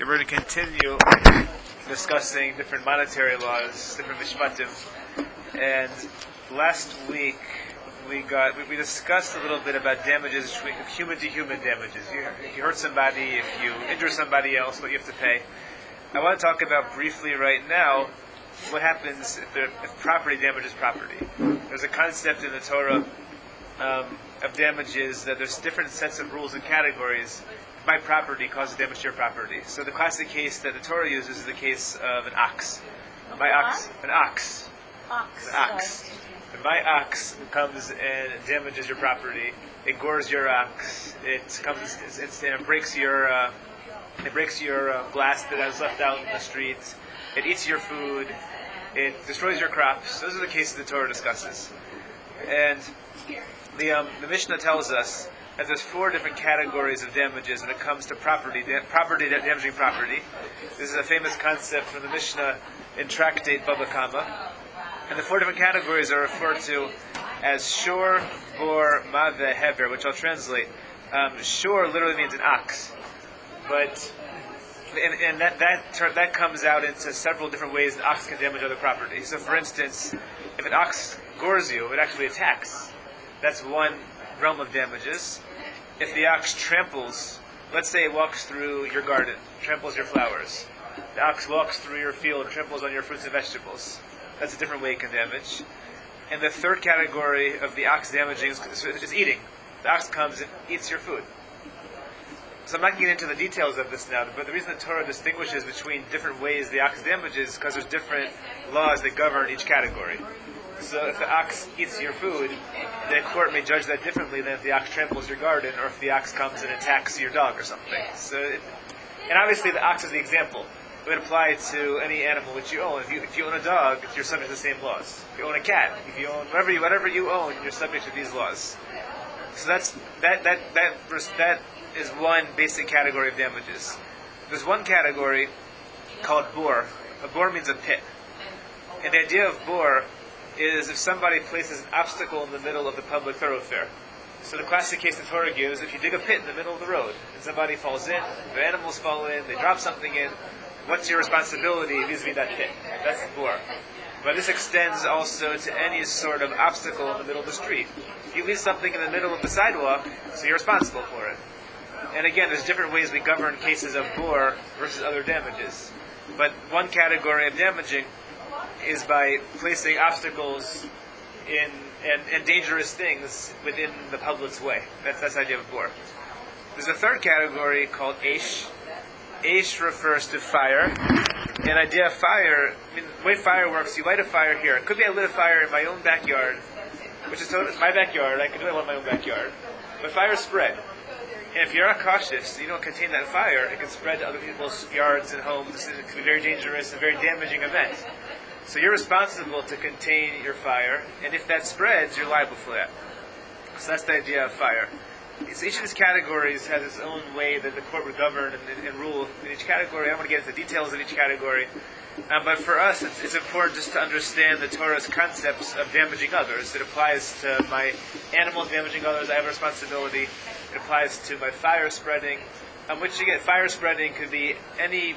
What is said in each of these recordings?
We're going to continue discussing different monetary laws, different mishpatim. And last week we discussed a little bit about damages, human to human damages. If you hurt somebody, if you injure somebody else, what you have to pay. I want to talk about briefly right now what happens if property damages property. There's a concept in the Torah of damages that there's different sets of rules and categories. My property causes damage to your property. So the classic case that the Torah uses is the case of an ox. An ox. My ox comes and damages your property. It gores your ox. It breaks your glass that is left out in the street. It eats your food. It destroys your crops. Those are the cases the Torah discusses. And the Mishnah tells us that there's 4 different categories of damages when it comes to property damaging property. This is a famous concept from the Mishnah in Tractate Baba Kama. And the 4 different categories are referred to as shor, bor, maveh, hever, which I'll translate. Shor literally means an ox, but that comes out into several different ways the ox can damage other property. So, for instance, if an ox gores you, it actually attacks. That's one realm of damages. If the ox tramples, let's say it walks through your garden, tramples your flowers. The ox walks through your field, tramples on your fruits and vegetables. That's a different way it can damage. And the 3rd category of the ox damaging is eating. The ox comes and eats your food. So I'm not getting into the details of this now, but the reason the Torah distinguishes between different ways the ox damages is because there's different laws that govern each category. So if the ox eats your food, the court may judge that differently than if the ox tramples your garden or if the ox comes and attacks your dog or something. And obviously the ox is the example. It would apply to any animal which you own. If you own a dog, you're subject to the same laws. If you own a cat, if you own whatever you own, you're subject to these laws. So that is one basic category of damages. There's one category called bor. A bor means a pit. And the idea of bor is if somebody places an obstacle in the middle of the public thoroughfare. So the classic case the Torah gives, if you dig a pit in the middle of the road, and somebody falls in, the animals fall in, they drop something in, what's your responsibility vis-a-vis that pit? That's the bor. But this extends also to any sort of obstacle in the middle of the street. You leave something in the middle of the sidewalk, so you're responsible for it. And again, there's different ways we govern cases of bor versus other damages. But one category of damaging is by placing obstacles and dangerous things within the public's way. That's the idea of bor. There's a 3rd category called eish. Eish refers to fire. And the idea of fire, the way fire works, you light a fire here. It could be I lit a fire in my own backyard, which is my backyard. I can do it in my own backyard. But fire spread. And if you're not cautious, you don't contain that fire, it can spread to other people's yards and homes. It can be very dangerous and very damaging event. So you're responsible to contain your fire, and if that spreads, you're liable for that. So that's the idea of fire. So each of these categories has its own way that the court would govern and rule in each category. I don't want to get into the details of each category. But for us, it's important just to understand the Torah's concepts of damaging others. It applies to my animals damaging others, I have a responsibility. It applies to my fire spreading, which again, fire spreading could be any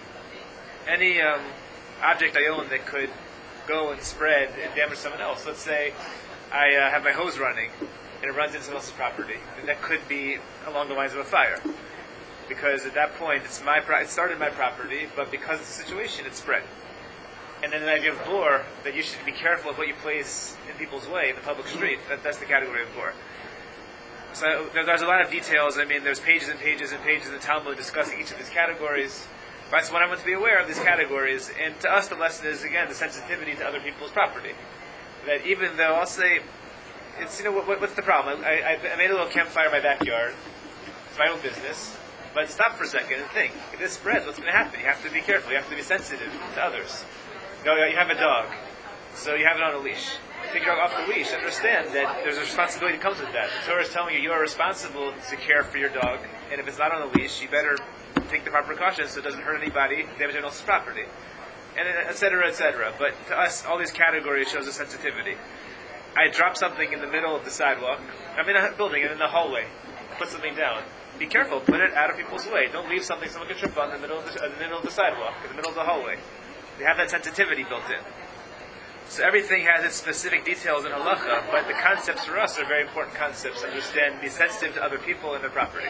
object I own that could go and spread and damage someone else. Let's say I have my hose running and it runs into someone else's property. And that could be along the lines of a fire. Because at that point, it started my property, but because of the situation, it spread. And then the idea of bor, that you should be careful of what you place in people's way, in the public street, that's the category of bor. So there's a lot of details. There's pages and pages and pages in the Talmud discussing each of these categories. That's what I want to be aware of, these categories. And to us, the lesson is, again, the sensitivity to other people's property. That even though I'll say, what's the problem? I made a little campfire in my backyard. It's my own business. But stop for a second and think. If this spreads, what's going to happen? You have to be careful. You have to be sensitive to others. You have a dog. So you have it on a leash. Take your dog off the leash. Understand that there's a responsibility that comes with that. The Torah is telling you are responsible to care for your dog. And if it's not on a leash, you better take the proper precautions so it doesn't hurt anybody, damage anyone else's property, and etc., etc. But to us, all these categories shows a sensitivity. I drop something in the middle of the sidewalk. I'm in a building, and in the hallway, I put something down. be careful, put it out of people's way. Don't leave something someone can trip on in the middle of the sidewalk, in the middle of the hallway. They have that sensitivity built in. So everything has its specific details in halacha, but the concepts for us are very important concepts. Understand, be sensitive to other people and their property.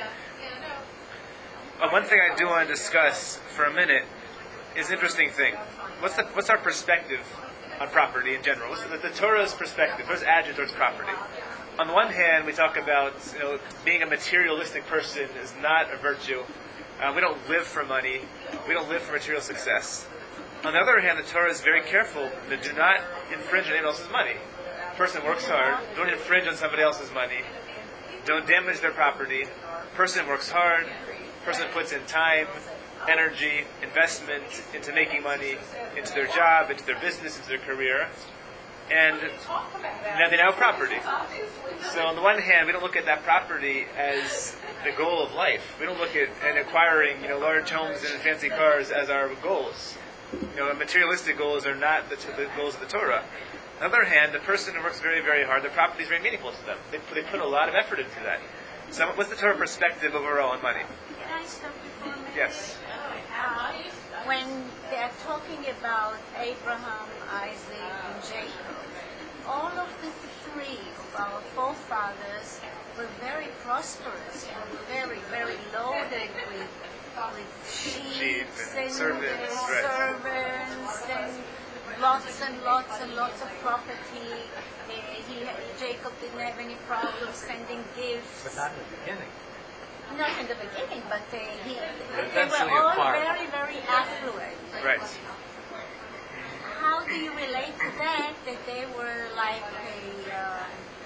One thing I do want to discuss for a minute is an interesting thing. What's our perspective on property in general? What's the Torah's perspective? What's attitude towards property? On the one hand, we talk about being a materialistic person is not a virtue. We don't live for money. We don't live for material success. On the other hand, the Torah is very careful to do not infringe on anyone else's money. A person works hard. Don't infringe on somebody else's money. Don't damage their property. Person works hard. Person puts in time, energy, investment into making money, into their job, into their business, into their career. And now they now have property. So on the one hand, we don't look at that property as the goal of life. We don't look at acquiring large homes and fancy cars as our goals. Materialistic goals are not the goals of the Torah. On the other hand, the person who works very, very hard, their property is very meaningful to them. They put a lot of effort into that. So what's the Torah perspective overall on money? Can I stop you for a minute? Yes. When they're talking about Abraham, Isaac, and Jacob, all of the three of our forefathers were very prosperous and very, very loaded with sheep and servants, and lots and lots and lots of property. Jacob didn't have any problem sending gifts. But not in the beginning. Not in the beginning, but they were Eventually all acquired. very, very affluent. Right. How do you relate to that they were like a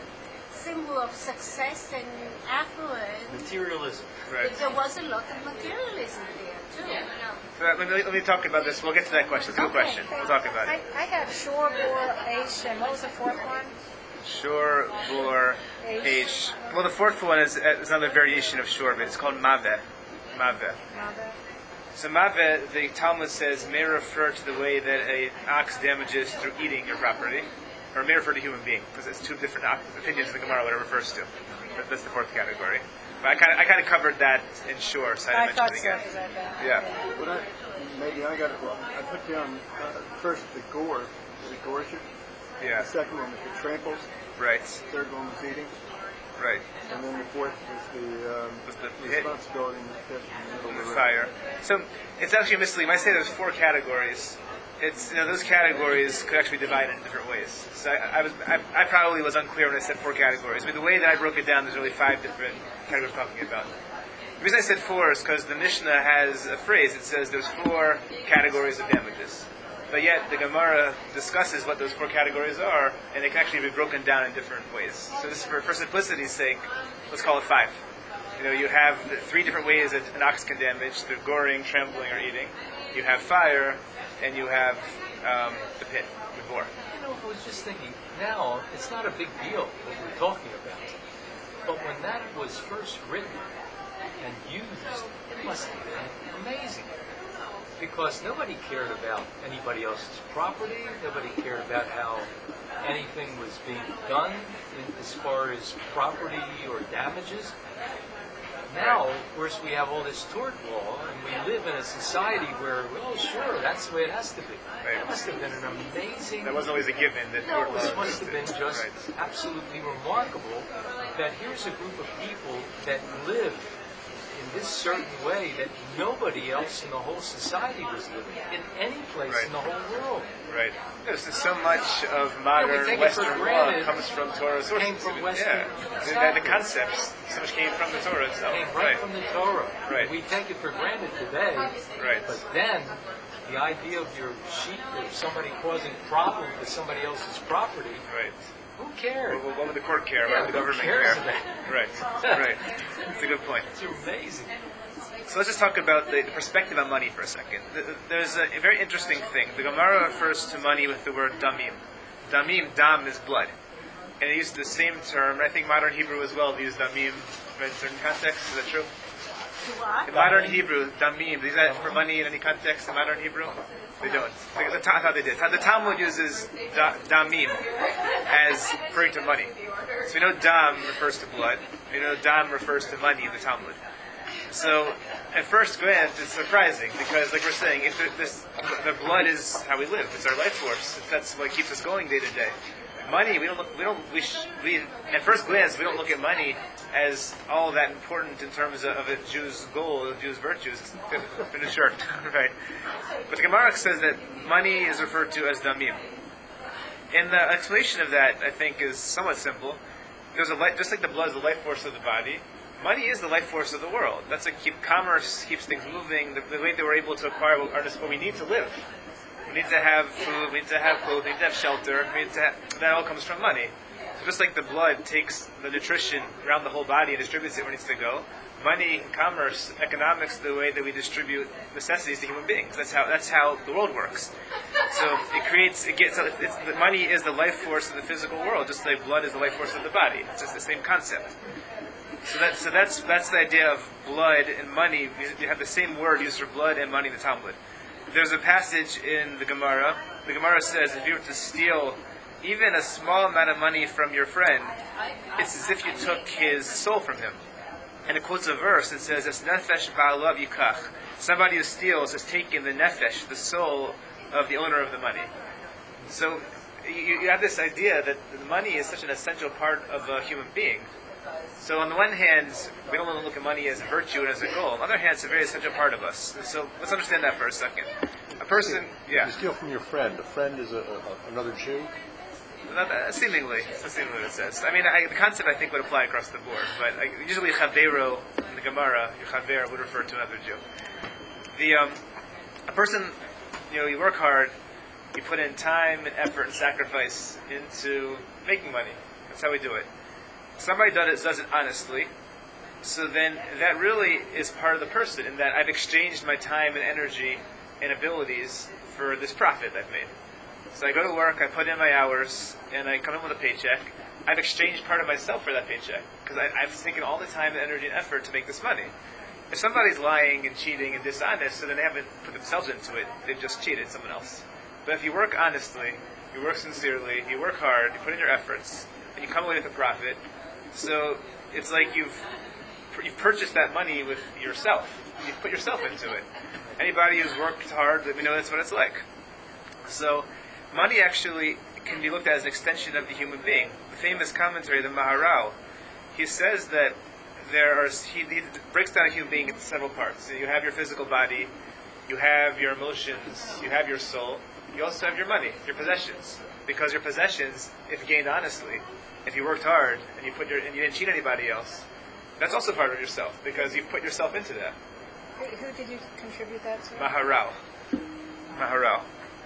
symbol of success and affluence? Materialism. Right. But there was a lot of materialism there, too. So let me talk about this. We'll get to that question. It's a good question. We'll talk about it. I got Shore, Bor, Aish, and what was the fourth one? Shor, Bor, Aish. Well, the fourth one is another variation of Shor, but it's called Maveh. Maveh. Mother. So Maveh, the Talmud says, may refer to the way that an ox damages through eating your property, or may refer to human being, because it's two different opinions in the Gemara what it refers to. That's the fourth category. But I kind of covered that in Shor, so I I didn't thought mention it so. again. Yeah. Yeah. I got it wrong. I put down first the gore, the gorge. Yeah. The second one was the tramples. Right. The third one was eating. Right. And then the fourth was the hit. responsibility in the pit in the middle of the road. Fire. So it's actually misleading. When I say there's four categories, it's those categories could actually be divided in different ways. So I probably was unclear when I said four categories. I mean, the way that I broke it down, there's really five different categories we're talking about. The reason I said four is because the Mishnah has a phrase. It says there's four categories of damages. But yet the Gemara discusses what those four categories are, and they can actually be broken down in different ways. So this is for simplicity's sake, let's call it five. You have the three different ways that an ox can damage, through goring, trampling, or eating. You have fire, and you have the pit, the bore. I was just thinking, now it's not a big deal what we're talking about. But when that was first written and used, it must have been amazing. Because nobody cared about anybody else's property, nobody cared about how anything was being done as far as property or damages. Now, of course, we have all this tort law, and we live in a society where, well, sure, that's the way it has to be. Right. That must have been an amazing... That wasn't always a given. That tort law This must have been existed. just Right. absolutely remarkable that here's a group of people that live in this certain way that nobody else in the whole society was living in any place Right. in the whole world. Right. There's so much of modern take it for Western law granted. comes from Torah sources. Came from Western- Yeah. Exactly. The concepts, so much came from the Torah itself. Came right from the Torah. Right. We take it for granted today. Right. But then, the idea of your sheep or somebody causing problem to somebody else's property, Right. who cares? What would the court care? Yeah, What would the who government cares care? about Right. Right. It's a good point. It's amazing. So let's just talk about the perspective on money for a second. There's a very interesting thing. The Gemara refers to money with the word damim. Damim, dam is blood. And it uses the same term, and I think modern Hebrew as well uses damim in certain contexts. Is that true? What? In modern Hebrew, damim, is that for money in any context in modern Hebrew? They don't. I thought they did. The Talmud uses damim as referring to money. So we know dam refers to blood. We know dam refers to money in the Talmud. So, at first glance, it's surprising because, like we're saying, if the blood is how we live. It's our life force. That's what keeps us going day to day. Money, at first glance, we don't look at money as all that important in terms of a Jew's goal, a Jew's virtues. Finish short, right? But the Gemara says that money is referred to as damim. And the explanation of that, I think, is somewhat simple. There's just like the blood is the life force of the body, money is the life force of the world. That's what commerce keeps things moving. The way that we're able to acquire what we need to live. We need to have food, we need to have clothes, we need to have shelter, that all comes from money. So just like the blood takes the nutrition around the whole body and distributes it where it needs to go, money, commerce, economics, the way that we distribute necessities to human beings. That's how the world works. So the money is the life force of the physical world, just like blood is the life force of the body. It's just the same concept. So that's the idea of blood and money. You have the same word used for blood and money in the Talmud. There's a passage in the Gemara. The Gemara says if you were to steal even a small amount of money from your friend, it's as if you took his soul from him. And it quotes a verse that says, "Es nefesh ba'alav yikach." Somebody who steals has taken the nefesh, the soul of the owner of the money. So you have this idea that the money is such an essential part of a human being. So on the one hand, we don't want to look at money as a virtue and as a goal. On the other hand, it's a very essential part of us. So let's understand that for a second. A person, You steal from your friend. A friend is another Jew? Seemingly, that's what it says. I mean, the concept I think would apply across the board, but usually chavero in the Gemara, your chaver would refer to another Jew. A person, you work hard, you put in time and effort and sacrifice into making money. That's how we do it. Somebody does it honestly, so then that really is part of the person, in that I've exchanged my time and energy and abilities for this profit I've made. So I go to work, I put in my hours, and I come in with a paycheck. I've exchanged part of myself for that paycheck, because I've taken all the time and energy and effort to make this money. If somebody's lying and cheating and dishonest, so then they haven't put themselves into it, they've just cheated someone else. But if you work honestly, you work sincerely, you work hard, you put in your efforts, and you come away with a profit, so it's like you've purchased that money with yourself. You've put yourself into it. Anybody who's worked hard, let me know that's what it's like. So money actually can be looked at as an extension of the human being. The famous commentary, the Maharal, he says that he breaks down a human being into several parts. So you have your physical body, you have your emotions, you have your soul, you also have your money, your possessions. Because your possessions, if gained honestly, if you worked hard and and you didn't cheat anybody else, that's also part of yourself, because you've put yourself into that. Who did you contribute that to? Maharal.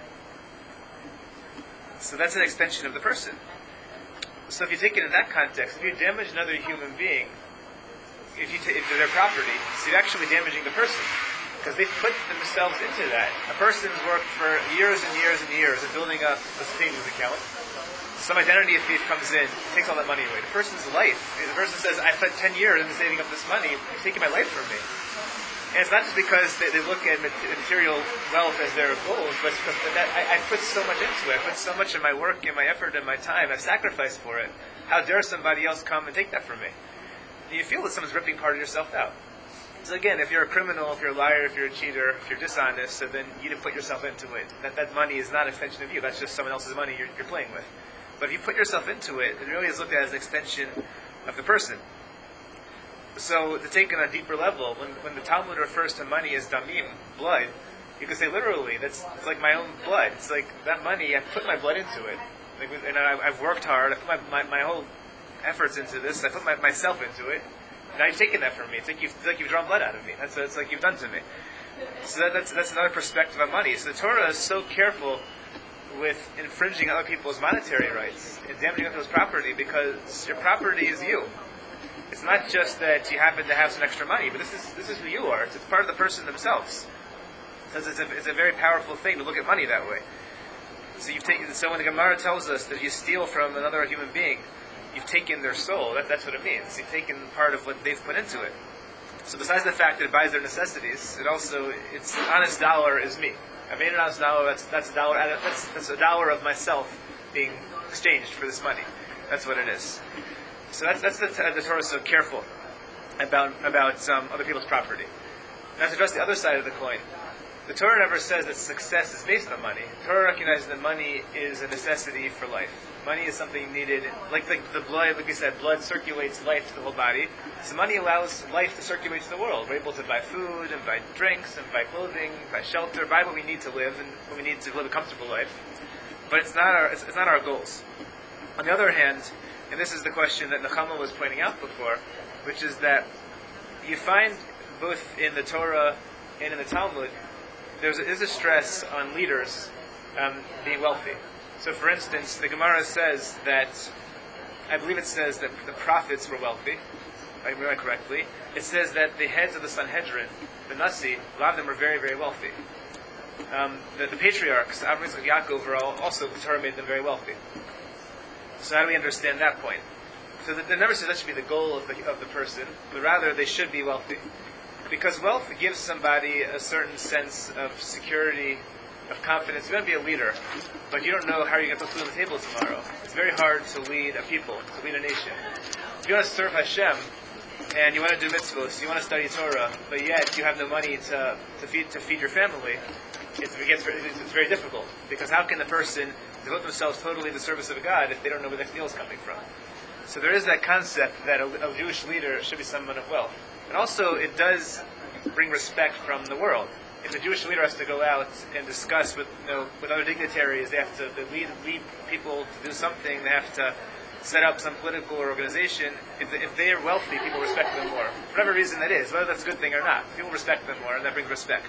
So that's an extension of the person. So if you take it in that context, if you damage another human being, if their property, so you're actually damaging the person, because they've put themselves into that. A person's worked for years and years and years of building up a savings account. Some identity thief comes in, takes all that money away. The person's life. The person says, "I spent 10 years into saving up this money. You're taking my life from me." And it's not just because they look at material wealth as their goals, but it's because I put so much into it. I put so much of my work and my effort and my time. I sacrificed for it. How dare somebody else come and take that from me? And you feel that someone's ripping part of yourself out. So again, if you're a criminal, if you're a liar, if you're a cheater, if you're dishonest, so then you didn't put yourself into it. That money is not an extension of you. That's just someone else's money you're playing with. But if you put yourself into it, it really is looked at as an extension of the person. So to take it on a deeper level, when the Talmud refers to money as damim, blood, you can say literally, it's like my own blood. It's like that money, I put my blood into it. And I've worked hard, I put my whole efforts into this, I put myself into it. Now you've taken that from me. It's like you've drawn blood out of me. That's what it's like you've done to me. So that's another perspective on money. So the Torah is so careful with infringing other people's monetary rights and damaging other people's property, because your property is you. It's not just that you happen to have some extra money, but this is who you are. It's part of the person themselves. It's a very powerful thing to look at money that way. So when the Gemara tells us that you steal from another human being, you've taken their soul. That's what it means. You've taken part of what they've put into it. So besides the fact that it buys their necessities, its honest dollar is me. I made an honest dollar. That's a dollar. That's a dollar of myself being exchanged for this money. That's what it is. So that's the Torah is so careful. about other people's property. Now to address the other side of the coin, the Torah never says that success is based on money. The Torah recognizes that money is a necessity for life. Money is something needed, like the blood, like we said, blood circulates life to the whole body. So money allows life to circulate to the world. We're able to buy food and buy drinks and buy clothing, buy shelter, buy what we need to live and what we need to live a comfortable life. But it's not our goals. On the other hand, and this is the question that Nechama was pointing out before, which is that you find both in the Torah and in the Talmud, there's a stress on leaders being wealthy. So, for instance, the Gemara says that, I believe it says that the prophets were wealthy, if I remember correctly. It says that the heads of the Sanhedrin, the Nasi, a lot of them were very, very wealthy. The patriarchs, Avraham, Yitzchak, Yaakov, were also, the Torah made them very wealthy. So how do we understand that point? So the never says that should be the goal of the person, but rather they should be wealthy. Because wealth gives somebody a certain sense of security, of confidence. You're going to be a leader, but you don't know how you're going to put food on the table tomorrow. It's very hard to lead a people, to lead a nation. If you want to serve Hashem, and you want to do mitzvahs, you want to study Torah, but yet you have no money to feed your family, it's very difficult. Because how can the person devote themselves totally to the service of God if they don't know where the next meal is coming from? So there is that concept that a Jewish leader should be someone of wealth. And also, it does bring respect from the world. If a Jewish leader has to go out and discuss with other dignitaries, they have to lead people to do something, they have to set up some political organization. If they are wealthy, people respect them more. For whatever reason that is, whether that's a good thing or not. People respect them more, and that brings respect.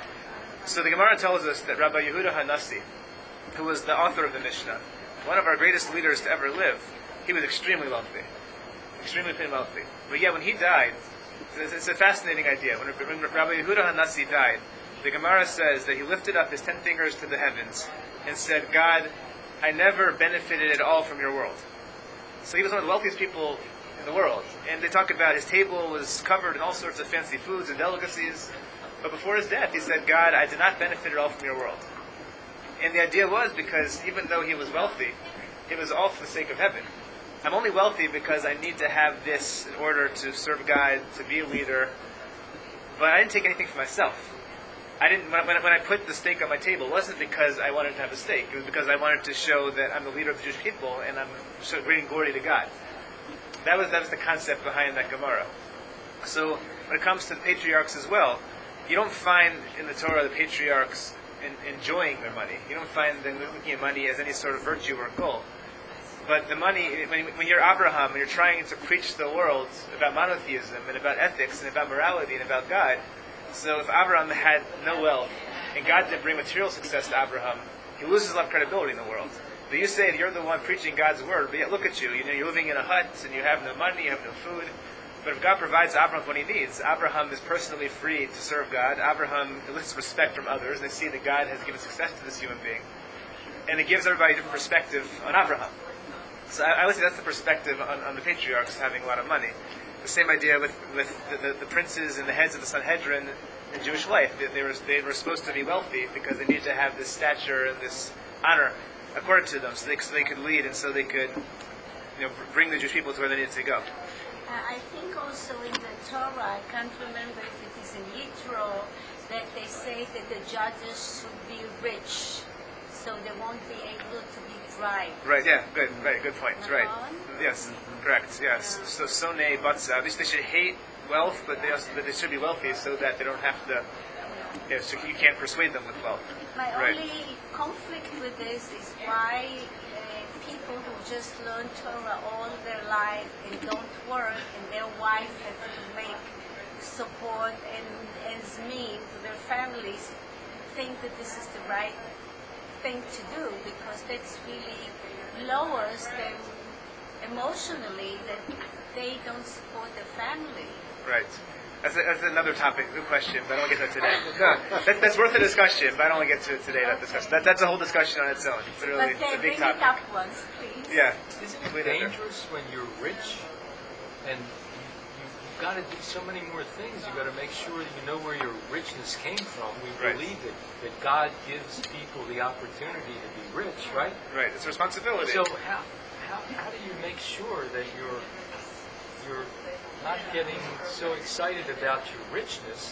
So the Gemara tells us that Rabbi Yehuda HaNasi, who was the author of the Mishnah, one of our greatest leaders to ever live, he was extremely wealthy. Extremely wealthy. But yet when he died, it's a fascinating idea. When Rabbi Yehuda HaNasi died, the Gemara says that he lifted up his 10 fingers to the heavens and said, God, I never benefited at all from your world. So he was one of the wealthiest people in the world. And they talk about his table was covered in all sorts of fancy foods and delicacies. But before his death, he said, God, I did not benefit at all from your world. And the idea was because even though he was wealthy, it was all for the sake of heaven. I'm only wealthy because I need to have this in order to serve God, to be a leader. But I didn't take anything for myself. I didn't. When I put the steak on my table, it wasn't because I wanted to have a steak. It was because I wanted to show that I'm the leader of the Jewish people and I'm bringing glory to God. That was the concept behind that Gemara. So when it comes to the patriarchs as well, you don't find in the Torah the patriarchs enjoying their money. You don't find them looking at money as any sort of virtue or goal. But the money, when you're Abraham and you're trying to preach to the world about monotheism and about ethics and about morality and about God, so if Abraham had no wealth and God didn't bring material success to Abraham, he loses a lot of credibility in the world. But you say that you're the one preaching God's word, but yet look at you. You're living in a hut and you have no money, you have no food. But if God provides Abraham what he needs, Abraham is personally free to serve God. Abraham elicits respect from others. They see that God has given success to this human being. And it gives everybody a different perspective on Abraham. So I would say that's the perspective on the patriarchs having a lot of money. The same idea with the princes and the heads of the Sanhedrin in Jewish life. They were supposed to be wealthy because they needed to have this stature and this honor accorded to them, so they could lead and so they could bring the Jewish people to where they needed to go. I think also in the Torah, I can't remember if it is in Yitro, that they say that the judges should be rich, so they won't be able to be bribed. Right, yeah, good point, right. Uh-huh. Yes, correct, yes. So, Sonei Batza, they should hate wealth, but they should be wealthy so that they don't have to, so you can't persuade them with wealth. My Right. only conflict with this is why people who just learn Torah all their life and don't work, and their wife has to make support and ends meet to their families, think that this is the right thing to do, because that's really lowers them emotionally, that they don't support their family. Right. That's another topic. Good question, but I don't want to get to that today. That's worth a discussion, but I don't want to get to it today. That discussion. That's a whole discussion on its own. It's really But a big bring topic. it up once, please. Yeah. Isn't it dangerous when you're rich and you've got to do so many more things? You've got to make sure you know where your richness came from. We Right. believe that God gives people the opportunity to be rich, right? Right. It's a responsibility. So how do you make sure that you're not getting so excited about your richness,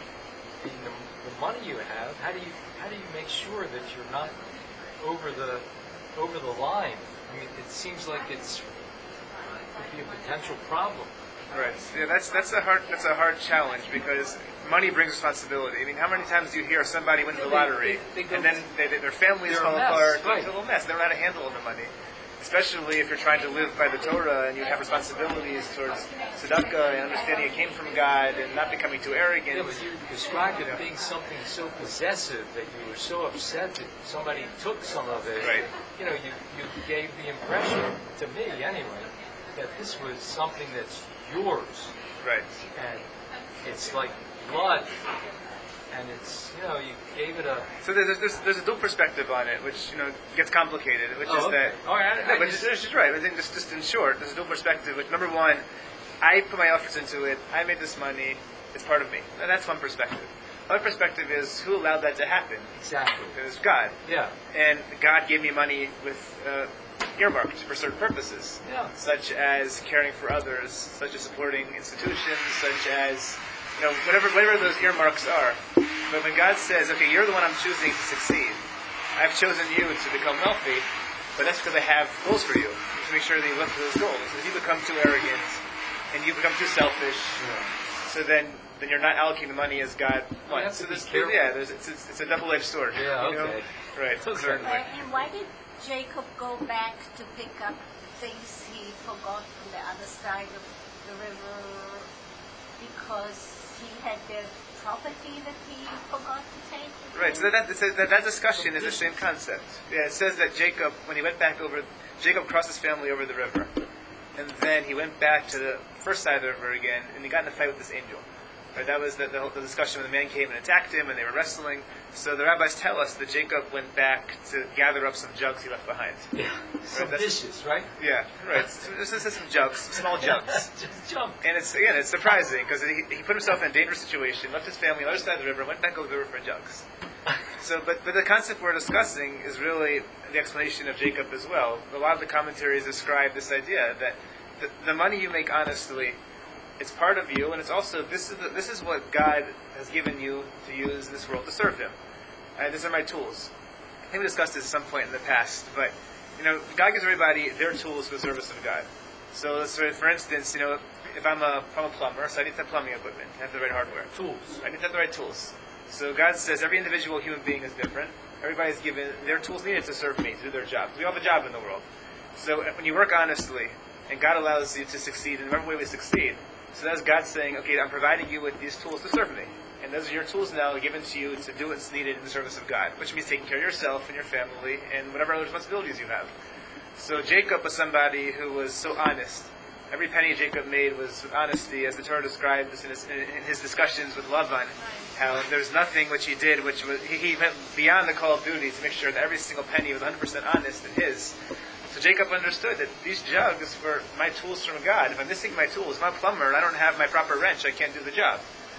the money you have. How do you make sure that you're not over the line? I mean, it seems like could be a potential problem. Right. Yeah, that's a hard challenge because money brings responsibility. I mean, how many times do you hear somebody wins the lottery and then their families fall apart? Right. It's a little mess. They don't know how to handle the money. Especially if you're trying to live by the Torah and you have responsibilities towards tzedakah and understanding it came from God and not becoming too arrogant. Yeah, but you described it being something so possessive that you were so upset that somebody took some of it. Right. You know, you gave the impression, to me anyway, that this was something that's yours. Right. And it's like blood. And it's, you gave it a... So there's a dual perspective on it, which, gets complicated, which is that... All right. No, but she's right. I think just in short, there's a dual perspective, which, number one, I put my efforts into it, I made this money, it's part of me. And that's one perspective. Another perspective is, who allowed that to happen? Exactly. It was God. Yeah. And God gave me money with earmarked for certain purposes, such as caring for others, such as supporting institutions, such as... whatever those earmarks are. But when God says, okay, you're the one I'm choosing to succeed, I've chosen you to become wealthy, but that's because I have goals for you, to make sure that you live for those goals. If you become too arrogant, and you become too selfish, so then you're not allocating the money as God wants. So it's a double-edged sword. Yeah, okay. Right, certainly. And why did Jacob go back to pick up things he forgot from the other side of the river? Because he had the property that he forgot to take? Right, so that discussion is the same concept. Yeah, it says that Jacob, when he went back Jacob crossed his family over the river. And then he went back to the first side of the river again, and he got in a fight with this angel. Right, that was the discussion when the man came and attacked him, and they were wrestling. So the rabbis tell us that Jacob went back to gather up some jugs he left behind. Yeah, some dishes, right? Yeah, right. This is some jugs, some small jugs. Just junk. And it's surprising because he put himself in a dangerous situation, left his family on the other side of the river, went back over the river for jugs. So, but the concept we're discussing is really the explanation of Jacob as well. A lot of the commentaries describe this idea that the money you make honestly, it's part of you, and it's also this is what God has given you to use in this world to serve Him. These are my tools. I think we discussed this at some point in the past, but God gives everybody their tools for the service of God. So for instance, if I'm a plumber, so I need to have plumbing equipment, I have the right hardware. Tools. I need to have the right tools. So God says every individual human being is different. Everybody's given their tools needed to serve me, to do their job. We all have a job in the world. So when you work honestly, and God allows you to succeed in whatever way we succeed, so that's God saying, okay, I'm providing you with these tools to serve me. And those are your tools now given to you to do what's needed in the service of God, which means taking care of yourself and your family and whatever other responsibilities you have. So Jacob was somebody who was so honest. Every penny Jacob made was with honesty, as the Torah describes in his discussions with Lavan, how there's nothing which he did which was, he went beyond the call of duty to make sure that every single penny was 100% honest in his. So Jacob understood that these jugs were my tools from God. If I'm missing my tools, if I'm a plumber and I don't have my proper wrench, I can't do the job.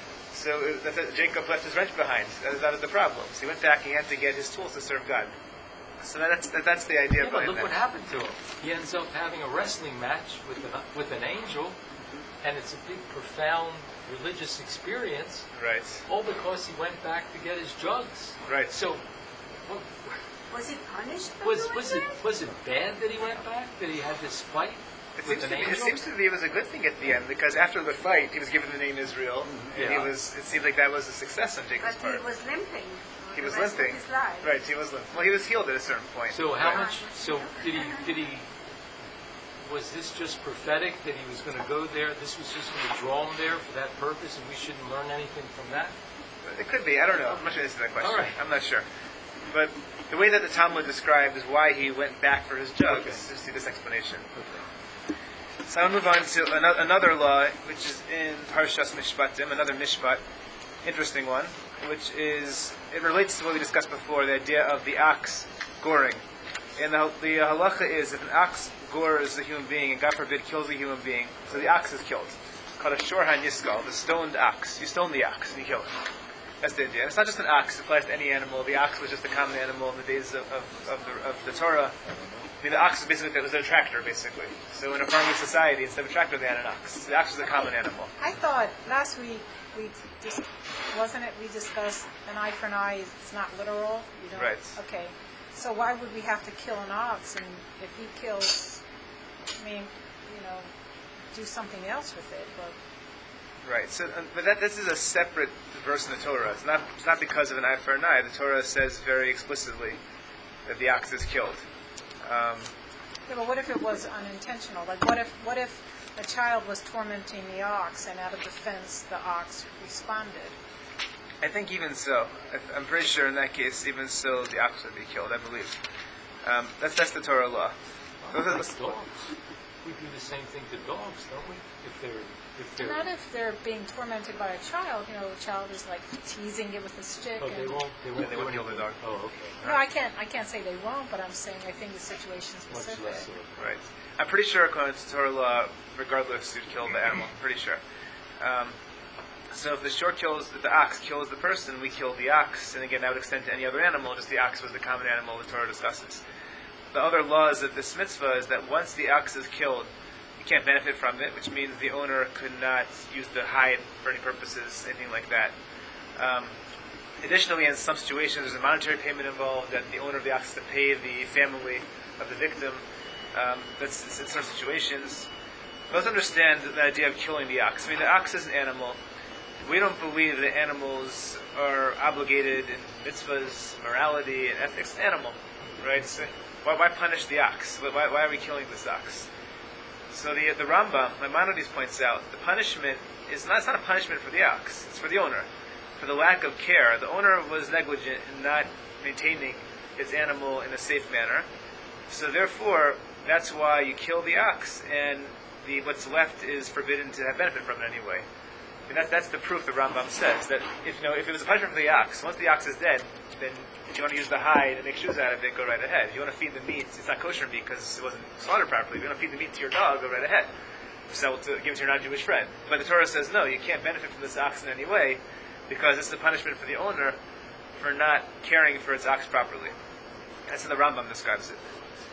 So Jacob left his wrench behind. That was the problem. So he went back, he had to get his tools to serve God. So that's the idea behind that. Look what happened to him. He ends up having a wrestling match with an angel, and it's a big, profound religious experience. Right. All because he went back to get his jugs. Right. So, was he punished? Was it bad that he went back? That he had this fight? It seems to be it was a good thing at the end, because after the fight he was given the name Israel, and it seemed like that was a success on Jacob's part. But he was limping. He was limping. Right, he was limping. Well, he was healed at a certain point. So how much? So did he? Was this just prophetic that he was going to go there? This was just going to draw him there for that purpose, and we shouldn't learn anything from that? It could be. I don't know. I'm not sure to answer that question. All right. I'm not sure. But the way that the Talmud describes is why he went back for his jug. Okay. Is to see this explanation. Okay. So I'll move on to another law, which is in Parshas Mishpatim, another Mishpat, interesting one, which is, it relates to what we discussed before, the idea of the ox goring. And the halacha is, if an ox gores a human being, and God forbid kills a human being, so the ox is killed. It's called a shor ha-niskal, the stoned ox. You stone the ox and you kill it. That's the idea. And it's not just an ox, it applies to any animal. The ox was just a common animal in the days of the Torah. I mean, the ox was a tractor, basically. So in a farming society, instead of a tractor, they had an ox. The ox was a common animal. I thought last week we discussed an eye for an eye. It's not literal. You don't, Right. Okay. So why would we have to kill an ox? And if he kills, do something else with it. But Right. So, but this is a separate verse in the Torah. It's not because of an eye for an eye. The Torah says very explicitly that the ox is killed. yeah, but what if it was unintentional? Like what if a child was tormenting the ox, and out of defense the ox responded? I think even so. I'm pretty sure in that case, even so, the ox would be killed. I believe. That's the Torah law. Like dogs. We do the same thing to dogs, don't we? If they're Not if they're being tormented by a child. The child is like teasing it with a stick. oh, they and, won't kill the dog. Oh, okay. No, I can't say they won't, but I'm saying I think the situation Much specific. less so. Right. I'm pretty sure according to Torah law, regardless, you'd kill the animal. I'm pretty sure. So if the ox kills the person, we kill the ox. And again, that would extend to any other animal, just the ox was the common animal the Torah discusses. The other laws of this mitzvah is that once the ox is killed, you can't benefit from it, which means the owner could not use the hide for any purposes, anything like that. Additionally, in some situations, there's a monetary payment involved that the owner of the ox has to pay the family of the victim. That's in some situations. Let's understand the idea of killing the ox. I mean, the ox is an animal. We don't believe that animals are obligated in mitzvahs, morality, and ethics. It's an animal, right? So why punish the ox? Why are we killing this ox? So the Rambam, Maimonides points out, the punishment it's not a punishment for the ox, it's for the owner. For the lack of care. The owner was negligent in not maintaining his animal in a safe manner. So therefore, that's why you kill the ox, and what's left is forbidden to have benefit from it anyway. And that's the proof the Rambam says, that if it was a punishment for the ox, once the ox is dead, then if you want to use the hide and make shoes out of it, go right ahead. If you want to feed the meat, it's not kosher meat because it wasn't slaughtered properly. If you want to feed the meat to your dog, go right ahead. Sell it to give it to your non-Jewish friend. But the Torah says, no, you can't benefit from this ox in any way because it's a punishment for the owner for not caring for its ox properly. That's how the Rambam describes it.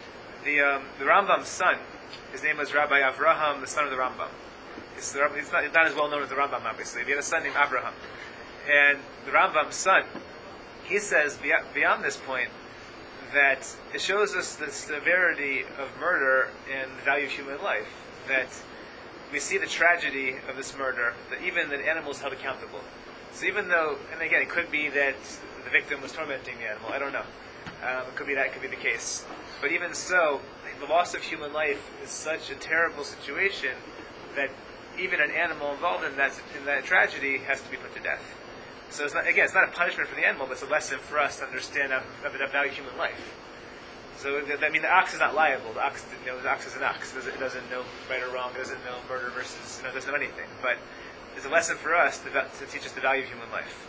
The Rambam's son, his name was Rabbi Avraham, the son of the Rambam. He's not as well known as the Rambam, obviously. He had a son named Abraham. And the Rambam's son, he says, beyond this point, that it shows us the severity of murder and the value of human life. That we see the tragedy of this murder, that even the animal is held accountable. So even though, and again, it could be that the victim was tormenting the animal, I don't know. It could be the case. But even so, the loss of human life is such a terrible situation that even an animal involved in that tragedy has to be put to death. So it's not a punishment for the animal, but it's a lesson for us to understand the value of human life. So the ox is not liable. The ox is an ox. It doesn't know right or wrong. It doesn't know murder versus it doesn't know anything. But it's a lesson for us to teach us the value of human life.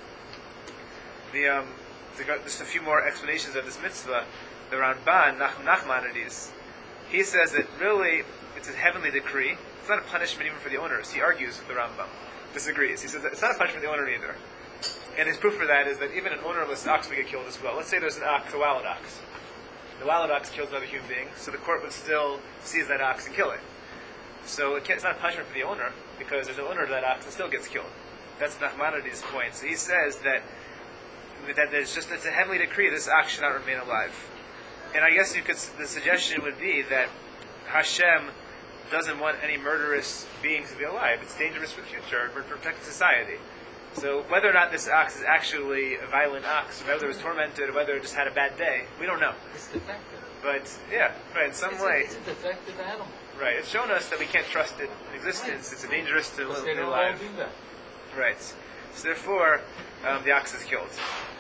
Just a few more explanations of this mitzvah. The Ramban, Nachmanides, he says that really it's a heavenly decree. It's not a punishment even for the owners. He argues with the Rambam, disagrees. He says that it's not a punishment for the owner either. And his proof for that is that even an ownerless ox would get killed as well. Let's say there's an ox, a wild ox. The wild ox kills another human being, so the court would still seize that ox and kill it. So it's not a punishment for the owner, because there's an owner to that ox and still gets killed. That's Nachmanides' point. So he says that it's a heavenly decree, this ox should not remain alive. And I guess the suggestion would be that Hashem doesn't want any murderous beings to be alive. It's dangerous for the future, for protecting society. So whether or not this ox is actually a violent ox, whether it was tormented, or whether it just had a bad day, we don't know. It's defective. But yeah, right, in some way. It's a defective animal. Right, it's shown us that we can't trust it in existence. It's dangerous to Because live they don't all alive. do that. Right. So therefore, the ox is killed.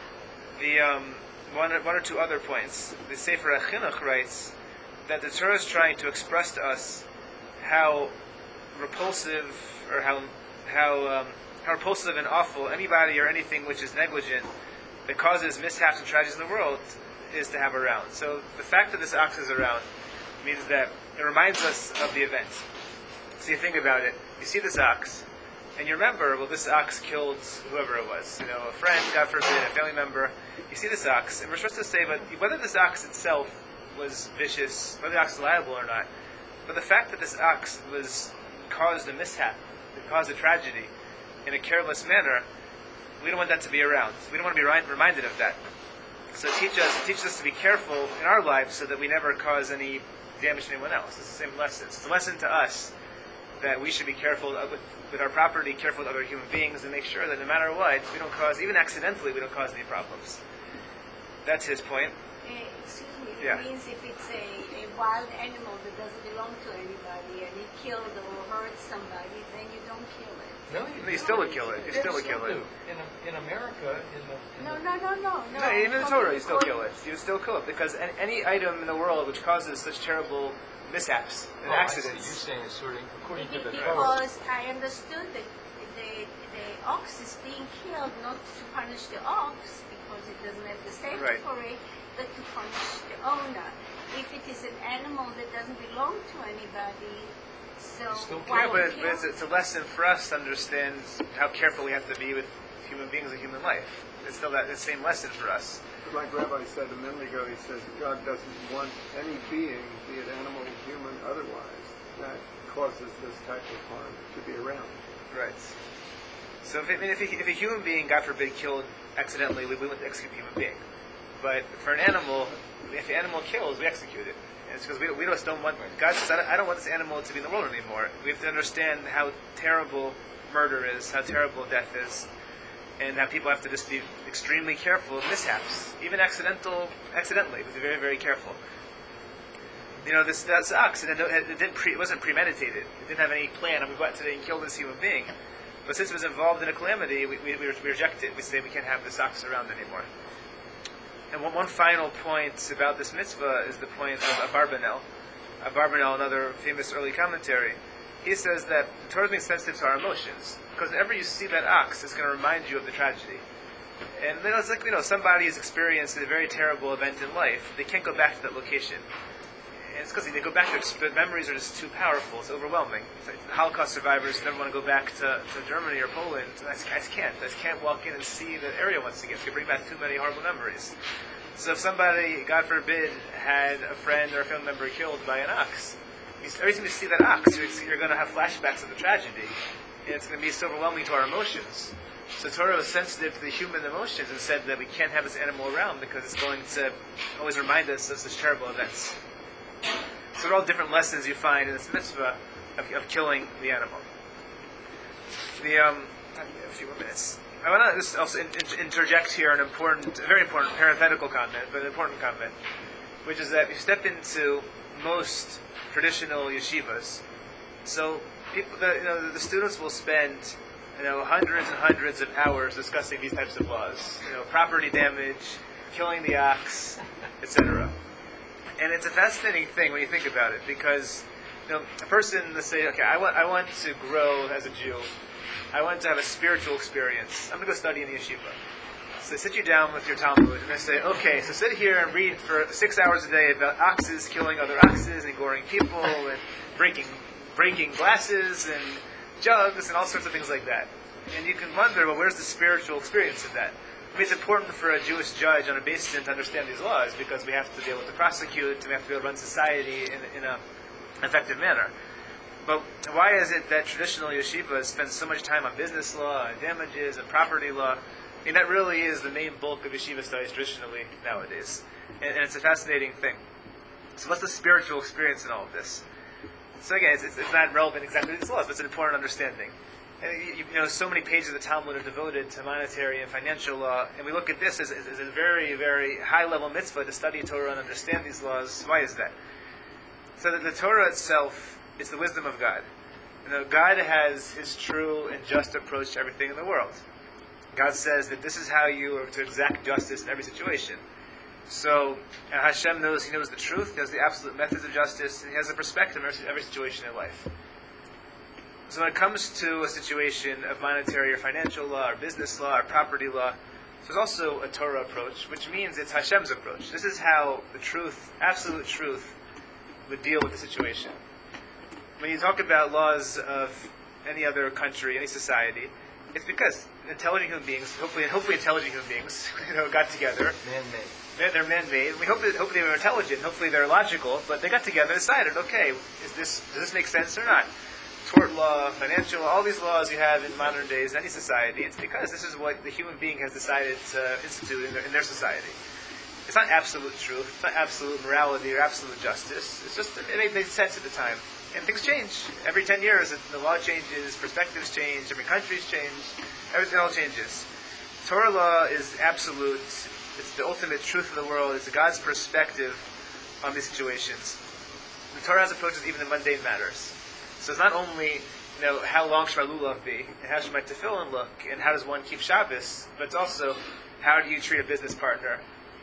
One or two other points. The Sefer HaChinuch writes that the Torah is trying to express to us how repulsive or how repulsive and awful anybody or anything which is negligent that causes mishaps and tragedies in the world is to have around. So the fact that this ox is around means that it reminds us of the event. So you think about it, you see this ox, and you remember, well, this ox killed whoever it was, a friend, God forbid, a family member. You see this ox, and we're supposed to say, but whether this ox itself was vicious, whether the ox is liable or not. But the fact that this ox caused a mishap, it caused a tragedy in a careless manner, we don't want that to be around. We don't want to be reminded of that. So it teaches us to be careful in our lives so that we never cause any damage to anyone else. It's the same lesson. It's a lesson to us that we should be careful with our property, careful with other human beings, and make sure that no matter what, we don't cause, even accidentally, we don't cause any problems. That's his point. Excuse me, it Yeah. means if it's a wild animal that doesn't belong to anybody and it killed or hurt somebody, then you don't kill it. No, You still would kill it. You still would kill it. do. In America, No. No, even in the Torah, you still kill it. You still kill it because any item in the world which causes such terrible mishaps and accidents. You're saying it's sort of according to the Torah. Because I understood that the ox is being killed not to punish the ox because it doesn't have the safety Right. for it, but to punish the owner. If it is an animal that doesn't belong to anybody, so Still why Yeah, but kill? it's a lesson for us to understand how careful we have to be with human beings and human life. It's still the same lesson for us. Like Rabbi said a minute ago, he says God doesn't want any being, be it animal, human, otherwise, that causes this type of harm to be around. Right. So if a human being, God forbid, killed accidentally, we wouldn't execute a human being. But for an animal, if the animal kills, we execute it. And it's because we just don't want, God says, I don't want this animal to be in the world anymore. We have to understand how terrible murder is, how terrible death is, and how people have to just be extremely careful of mishaps, even accidentally. We have to be very, very careful. You know, that's ox, and it wasn't premeditated. It didn't have any plan. I'm going to go out today and kill this human being. But since it was involved in a calamity, we reject it. We say we can't have this ox around anymore. And one final point about this mitzvah is the point of Abarbanel. Abarbanel, another famous early commentary, he says that the Torah is being sensitive to our emotions. Because whenever you see that ox, it's going to remind you of the tragedy. And it's like, somebody has experienced a very terrible event in life. They can't go back to that location. And it's because they go back to the memories are just too powerful. It's overwhelming. It's like the Holocaust survivors never want to go back to Germany or Poland. I just can't walk in and see the area once again. It could bring back too many horrible memories. So if somebody, God forbid, had a friend or a family member killed by an ox, every time you see that ox, you're going to have flashbacks of the tragedy. And it's going to be so overwhelming to our emotions. So Torah was sensitive to the human emotions and said that we can't have this animal around because it's going to always remind us of such terrible events. So there are all different lessons you find in this mitzvah of killing the animal. I have a few more minutes. I want to just also interject here a very important parenthetical comment, but an important comment, which is that if you step into most traditional yeshivas, so people, the students will spend hundreds and hundreds of hours discussing these types of laws, property damage, killing the ox, etc. And it's a fascinating thing when you think about it, because a person, let's say, okay, I want to grow as a Jew. I want to have a spiritual experience. I'm going to go study in the yeshiva. So they sit you down with your Talmud, and they say, okay, so sit here and read for 6 hours a day about oxes killing other oxes and goring people and breaking glasses and jugs and all sorts of things like that. And you can wonder, well, where's the spiritual experience of that? I mean, it's important for a Jewish judge on a basis to understand these laws because we have to be able to prosecute, we have to be able to run society in an effective manner. But why is it that traditional yeshivas spend so much time on business law and damages and property law? I mean, that really is the main bulk of yeshiva studies traditionally nowadays. And it's a fascinating thing. So what's the spiritual experience in all of this? So again, it's not relevant exactly to these laws, but it's an important understanding. And so many pages of the Talmud are devoted to monetary and financial law, and we look at this as a very, very high-level mitzvah to study Torah and understand these laws. Why is that? So that the Torah itself is the wisdom of God. God has His true and just approach to everything in the world. God says that this is how you are to exact justice in every situation. So Hashem knows, He knows the truth, He knows the absolute methods of justice, and He has a perspective of every situation in life. So when it comes to a situation of monetary or financial law, or business law, or property law, there's also a Torah approach, which means it's Hashem's approach. This is how the truth, absolute truth, would deal with the situation. When you talk about laws of any other country, any society, it's because intelligent human beings, hopefully intelligent human beings, got together. Man-made. They're man-made. We hope that hopefully they're intelligent. Hopefully they're logical. But they got together and decided, okay, does this make sense or not? Tort law, financial law, all these laws you have in modern days, in any society, it's because this is what the human being has decided to institute in their society. It's not absolute truth. It's not absolute morality or absolute justice. It's just it made sense at the time. And things change. Every 10 years, the law changes, perspectives change, every country's changed, everything all changes. Torah law is absolute. It's the ultimate truth of the world. It's God's perspective on these situations. The Torah has approaches even the mundane matters. So it's not only how long should my lulav be, and how should my tefillin look, and how does one keep Shabbos, but it's also how do you treat a business partner,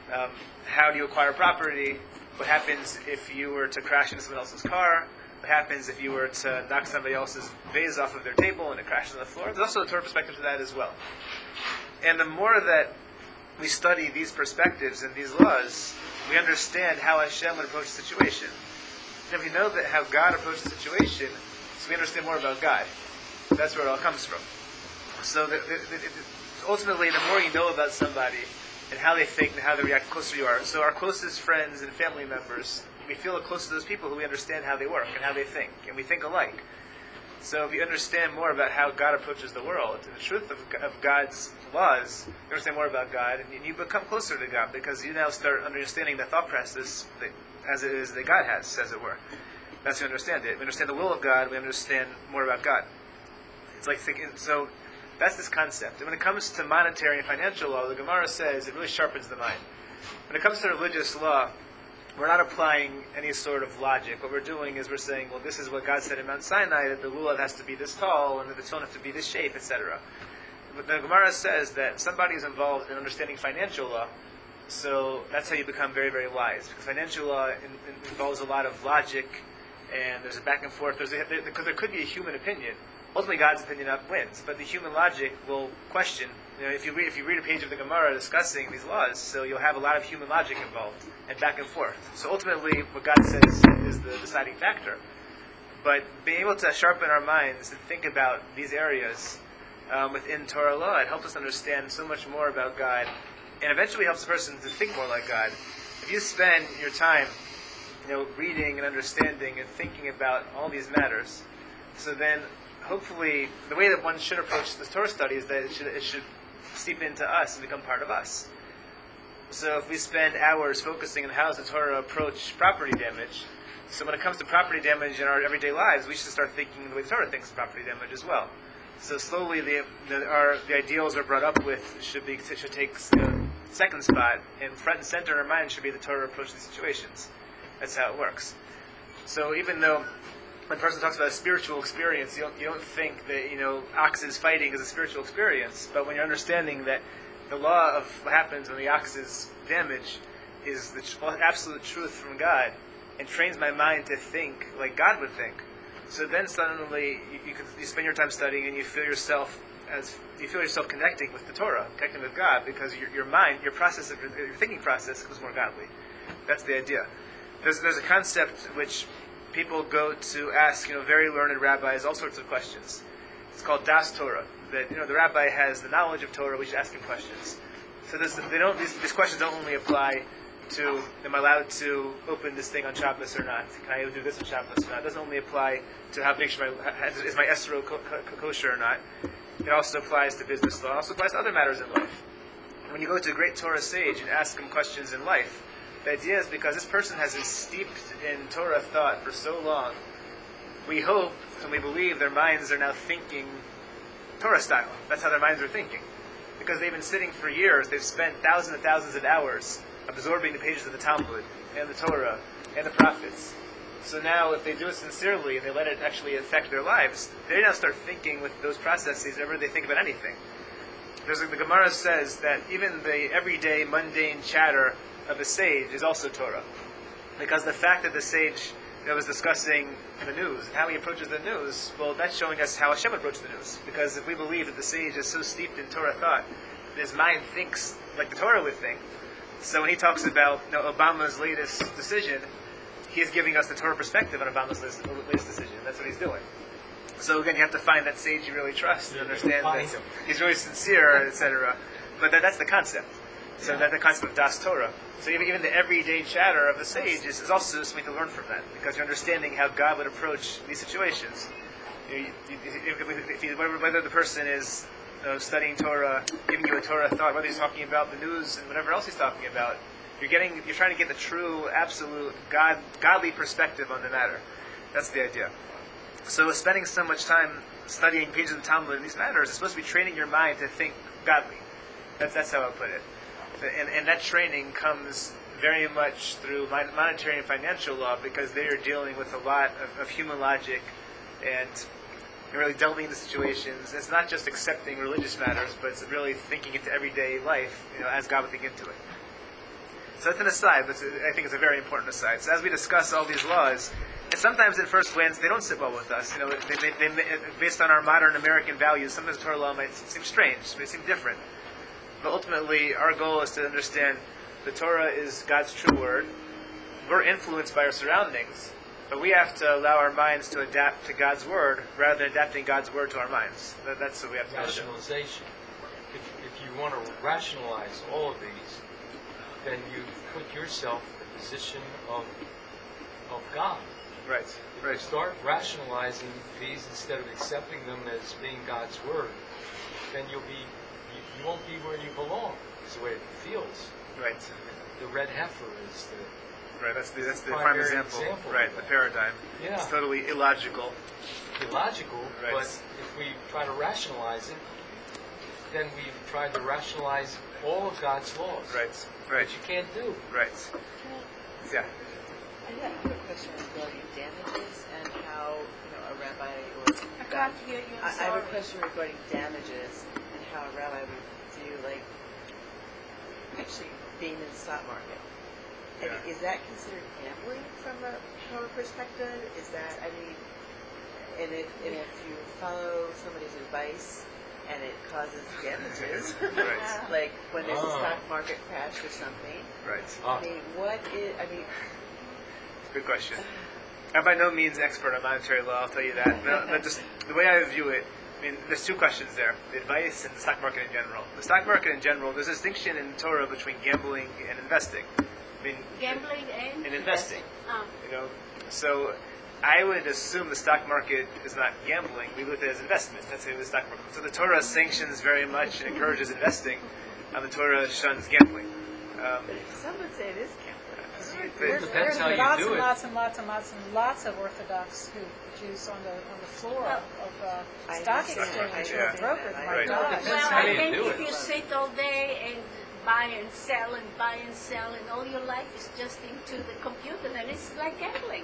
how do you acquire property, what happens if you were to crash into someone else's car, what happens if you were to knock somebody else's vase off of their table and it crashes on the floor. There's also a Torah perspective to that as well. And the more that we study these perspectives and these laws, we understand how Hashem would approach the situation. And if we know that how God approaches the situation, so we understand more about God. That's where it all comes from. So ultimately, the more you know about somebody and how they think and how they react, the closer you are. So our closest friends and family members, we feel close to those people who we understand how they work and how they think, and we think alike. So if you understand more about how God approaches the world and the truth of God's laws, you understand more about God, and you become closer to God because you now start understanding the thought process as it is that God has, as it were. That's how we understand it. We understand the will of God. We understand more about God. It's like thinking. So that's this concept. And when it comes to monetary and financial law, the Gemara says it really sharpens the mind. When it comes to religious law, we're not applying any sort of logic. What we're doing is we're saying, well, this is what God said in Mount Sinai, that the lulav has to be this tall, and that the tefillin have to be this shape, etc. But the Gemara says that somebody is involved in understanding financial law, so that's how you become very, very wise. Because financial law involves a lot of logic, and there's a back and forth. Because there could be a human opinion. Ultimately, God's opinion wins, but the human logic will question. If you read a page of the Gemara discussing these laws, so you'll have a lot of human logic involved and back and forth. So ultimately, what God says is the deciding factor. But being able to sharpen our minds and think about these areas within Torah law, it helps us understand so much more about God, and eventually helps a person to think more like God. If you spend your time, reading and understanding and thinking about all these matters, so then hopefully the way that one should approach this Torah study is that it should seep into us and become part of us. So if we spend hours focusing on how does the Torah approach property damage, so when it comes to property damage in our everyday lives, we should start thinking the way the Torah thinks of property damage as well. So slowly the ideals we're brought up with should take second spot, and front and center in our mind should be the Torah approach to these situations. That's how it works. So even though when a person talks about a spiritual experience, you don't think that oxes fighting is a spiritual experience. But when you're understanding that the law of what happens when the ox is damaged is the absolute truth from God, and trains my mind to think like God would think. So then suddenly you spend your time studying, and you feel yourself connecting with the Torah, connecting with God, because your mind, your thinking process becomes more godly. That's the idea. There's a concept which people go to ask, very learned rabbis all sorts of questions. It's called Das Torah. That the rabbi has the knowledge of Torah. We should ask him questions. So these questions don't only apply to, am I allowed to open this thing on Shabbos or not? Can I do this on Shabbos or not? It doesn't only apply to how make sure is my esrog kosher or not. It also applies to business law. It also applies to other matters in life. When you go to a great Torah sage and ask him questions in life, the idea is because this person has been steeped in Torah thought for so long, we hope and we believe their minds are now thinking Torah style. That's how their minds are thinking. Because they've been sitting for years, they've spent thousands and thousands of hours absorbing the pages of the Talmud and the Torah and the prophets. So now if they do it sincerely and they let it actually affect their lives, they now start thinking with those processes whenever they think about anything. The Gemara says that even the everyday mundane chatter of a sage is also Torah. Because the fact that the sage was discussing the news and how he approaches the news, well, that's showing us how Hashem approaches the news. Because if we believe that the sage is so steeped in Torah thought, his mind thinks like the Torah would think. So when he talks about Obama's latest decision, he is giving us the Torah perspective on Obama's latest decision. That's what he's doing. So again, you have to find that sage you really trust and understand that he's really sincere, etc. But that's the concept. So that the concept of Das Torah. So even the everyday chatter of the sage is also something to learn from that, because you're understanding how God would approach these situations. Whether the person is studying Torah, giving you a Torah thought, whether he's talking about the news and whatever else he's talking about, you're trying to get the true, absolute, godly perspective on the matter. That's the idea. So spending so much time studying pages of the Talmud in these matters is supposed to be training your mind to think godly. That's how I put it. And that training comes very much through monetary and financial law, because they are dealing with a lot of human logic and really delving into situations. It's not just accepting religious matters, but it's really thinking into everyday life, as God would think into it. So that's an aside, but I think it's a very important aside. So as we discuss all these laws, and sometimes at first glance they don't sit well with us. They based on our modern American values, sometimes Torah law might seem strange, may seem different. But ultimately, our goal is to understand the Torah is God's true word. We're influenced by our surroundings, but we have to allow our minds to adapt to God's word rather than adapting God's word to our minds. That's what we have to do. Rationalization. If you want to rationalize all of these, then you put yourself in the position of God. Right. If you start rationalizing these instead of accepting them as being God's word, then you won't be where you belong. Is the way it feels. Right. The red heifer is the Right. That's the prime primary example. example. Right. The paradigm. Yeah. It's totally illogical. illogical. Right. But if we try to rationalize it, then we've tried to rationalize all of God's laws. Right. Right. Which you can't do. Right. Yeah. I have a question regarding damages and how, a rabbi or I can't hear you. I'm I have a sorry. question regarding damages and how a rabbi would do, actually being in the stock market. And Yeah. is that considered gambling from a perspective? Is that, and if you follow somebody's advice and it causes damages, Right. like when there's a Ah. stock market crash or something, Right. what is, Good question. I'm by no means expert on monetary law, I'll tell you that. But just the way I view it, there's two questions there: the advice and the stock market in general. The stock market in general, there's a distinction in Torah between gambling and investing. Gambling and investing. Ah. So I would assume the stock market is not gambling. We look at it as investment. That's the stock market. So the Torah sanctions very much and encourages investing, and the Torah shuns gambling. some would say it is gambling. It depends how you lots do and it. lots and lots and lots and lots of Orthodox Jews on the floor of I stock understand. exchange Yeah. or brokers. My Right. gosh. Depends Well, how I you think do if it. you sit all day and buy and sell and buy and sell and all your life is just into the computer, then it's like gambling.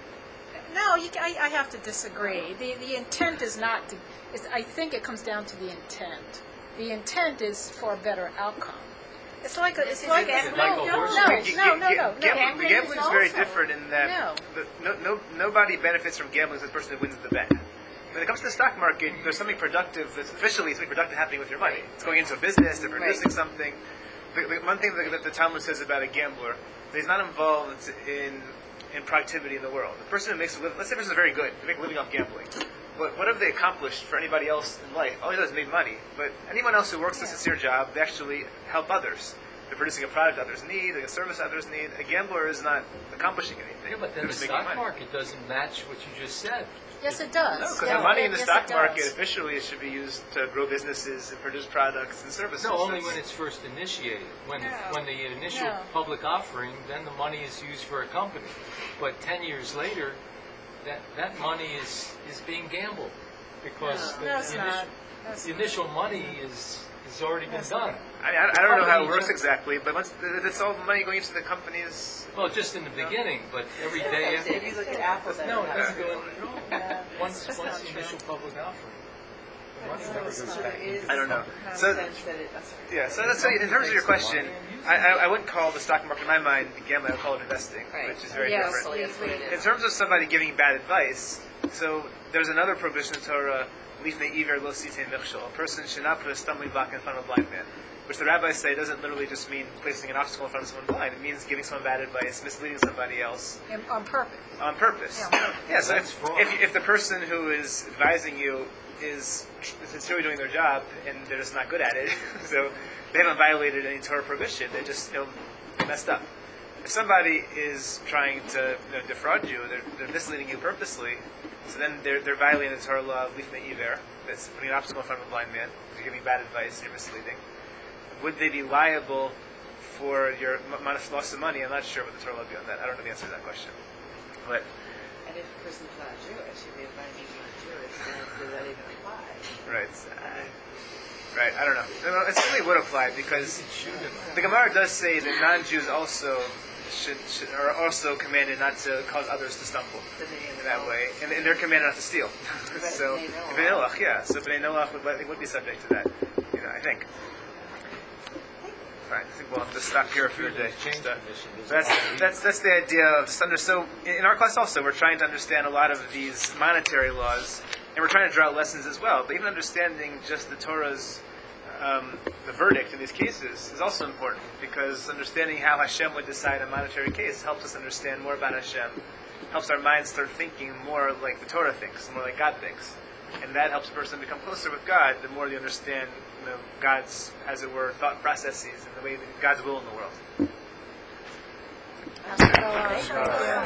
No, I have to disagree. The intent is not to. I think it comes down to the intent. The intent is for a better outcome. It's like a. It's like Is it like a horse race? no. Gambling is very also- different in that nobody benefits from gambling as the person who wins the bet. When it comes to the stock market, there's something productive, officially something productive happening with your money. It's going into a business, they're producing something. The one thing that the Talmud says about a gambler, that he's not involved in productivity in the world. The person who makes a living, let's say the person is very good, they make a living off gambling. What have they accomplished for anybody else in life? All he does is make money. But anyone else who works a sincere job, they actually help others. They're producing a product others need, a service others need. A gambler is not accomplishing anything. Yeah, but They're then the just making stock money. market doesn't match what you just said. Yes, it does. No, because Yeah, the money in the yes, stock it market does. officially should be used to grow businesses and produce products and services. No, only That's- when it's first initiated. When the initial No. public offering, then the money is used for a company. But 10 years later, that money is being gambled because No, it's not. the initial money is already been done. I don't know how it works exactly, but once it's all money going into the companies. Well, just in the beginning, but every day after. If you look at Apple, then No, it it doesn't has go in at all. Yeah. Once That's the not true. initial public offering. The money never goes So back there into is I don't know. some So- sense that it. Yeah, so that's in terms of your question, I wouldn't call the stock market in my mind gambling. I would call it investing, Right. which is very Yes. different. That's what it In is. terms of somebody giving bad advice, so there's another prohibition in Torah, lifnei iver lo sitei michshol. A person should not put a stumbling block in front of a blind man, which the rabbis say doesn't literally just mean placing an obstacle in front of someone blind. It means giving someone bad advice, misleading somebody else On purpose. on purpose. Yeah, on purpose. Yeah, so That's fraud. if the person who is advising you is sincerely doing their job and they're just not good at it, so they haven't violated any Torah prohibition. They just messed up. If somebody is trying to defraud you, they're misleading you purposely, so then they're violating the Torah law of lifnei iver. That's putting an obstacle in front of a blind man. You're giving bad advice. You're misleading. Would they be liable for your loss of money? I'm not sure what the Torah law would be on that. I don't know the answer to that question. But And if a person's not Jewish, if they're finding you Jewish, then does that even apply? right. Right, I don't know. No, it certainly would apply because the Gemara does say that non-Jews also are also commanded not to cause others to stumble in that way, and they're commanded not to steal. So, Bnei Noach, yeah. So Bnei Noach would be subject to that. I think. Fine. I think we'll have to stop here for the day. That's the idea of so in our class also we're trying to understand a lot of these monetary laws. And we're trying to draw out lessons as well. But even understanding just the Torah's the verdict in these cases is also important, because understanding how Hashem would decide a monetary case helps us understand more about Hashem, helps our minds start thinking more like the Torah thinks, more like God thinks. And that helps a person become closer with God the more they understand God's, as it were, thought processes and the way that God's will in the world.